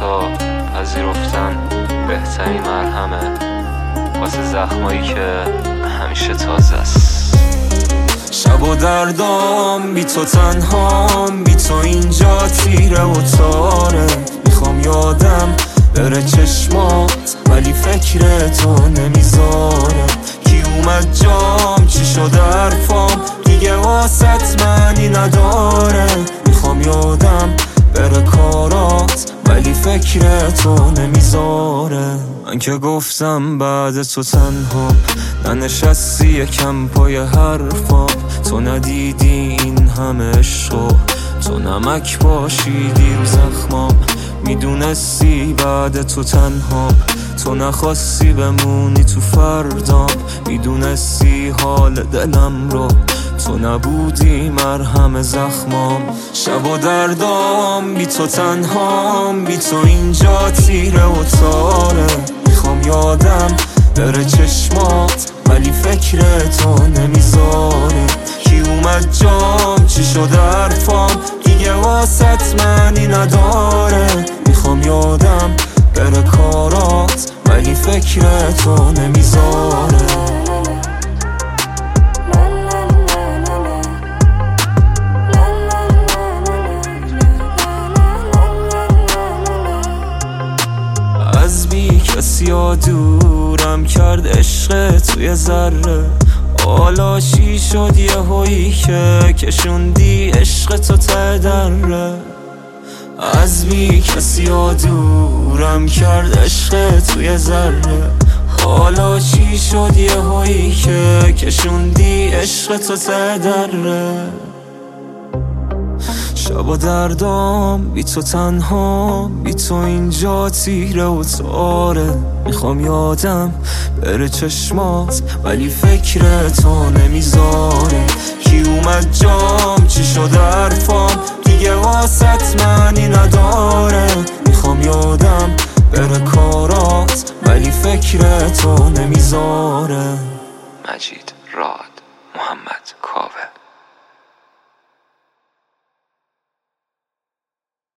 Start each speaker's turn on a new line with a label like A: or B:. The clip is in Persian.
A: خطا پذیرفتن بهترین مرهمه واسه زخمایی که همیشه تازه است.
B: شب و دردام بی تو تنهام، بی تو اینجا تیره و تاره. میخوام یادم بره چشمات ولی فکر تو نمیذاره. کی اومد جام چی شد حرفام دیگه واسط معنی نداره. میخوام یادم بره کارات ولی فکر تو نمیذاره. من که گفتم بعد تو تنها ننشستی یکم پای حرفام. تو ندیدی این همه عشقو، تو نمک باشیدی رو زخمام. میدونستی بعد تو تنها، تو نخواستی بمونی تو فردام. میدونستی حال دلم رو، تو نبودی مرهم زخمام. شب و دردام بی تو تنهام، بی تو اینجا تیره و تاره. میخوام یادم بره چشمات ولی فکر تو نمیذاره. کی اومد جام چی شد حرفام دیگه واسط معنی نداره. میخوام یادم بره کارات ولی فکر تو نمیذاره. از بی کسی ها دورم کرد عشق توی ذره. حالا چی شد یه هایی که کشوندی عشق تو ته دره. از بی کسی ها دورم کرد عشق توی ذره. حالا چی شد یه هایی که کشوندی عشق تو ته دره. شب و دردام بی تو تنها، بی تو اینجا تیره و تاره. میخوام یادم بره چشمات ولی فکر تو نمیذاره. کی اومد جام چی شد حرفام دیگه واسط معنی نداره. میخوام یادم بره کارات ولی فکر تو نمیذاره.
A: مجید راد محمد